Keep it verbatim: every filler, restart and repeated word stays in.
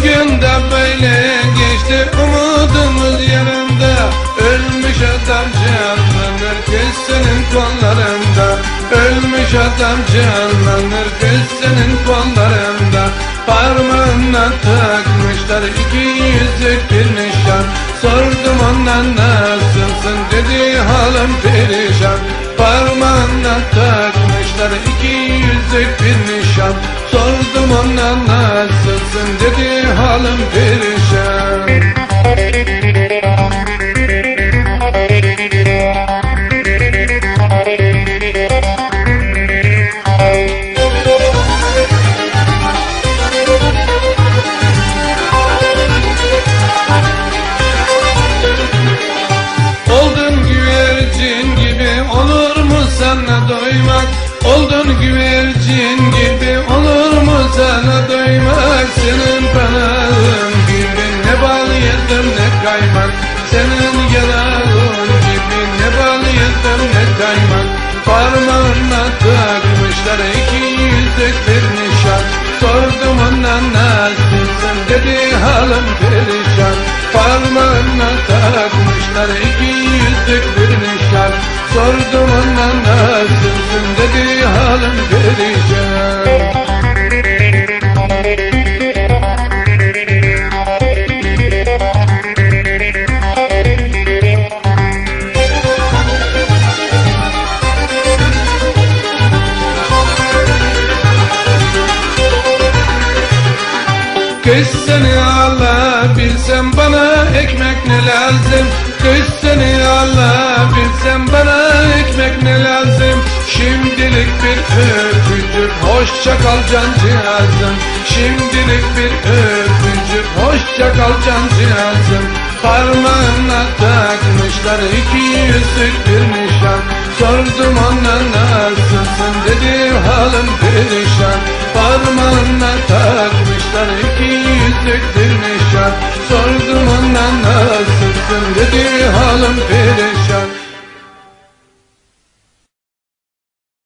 Bugün de böyle geçti umudumuz yanında. Ölmüş adam canlanır kız senin kollarında. Ölmüş adam canlanır kız senin kollarında. Parmağına takmışlar iki yüzlük bir nişan. Sordum ondan nasılsın dedi halim perişan. Parmağına takmışlar iki yüzlük bir nişan. Sordum ondan nasılsın dedi halim perişan. Oldun güvercin gibi olur mu sana doymak? Senin kanalın gibi ne bal yedim ne kaymak. Senin yanağın gibi ne bal yedim ne kaymak. Parmağına takmışlar iki yüzlük bir nişan. Sordum ondan nasılsın dedi halim perişan. Parmağına takmışlar iki yüzlük bir nişan. Sordum ondan nasılsın dedi halim perişan. Kız seni alabilsem bana ekmek ne lazım? Kız seni alabilsem bana ekmek ne lazım? Şimdilik bir öpücük hoşça kal cancağızım. Şimdilik bir öpücük hoşça kal cancağızım. Parmağına takmışlar iki yüzlük bir nişan. Sordum ondan nasılsın dedi halim perişan. Parmağına takmışlar iki yüzlük bir nişan. Sordum ondan nasılsın dedi halim perişan.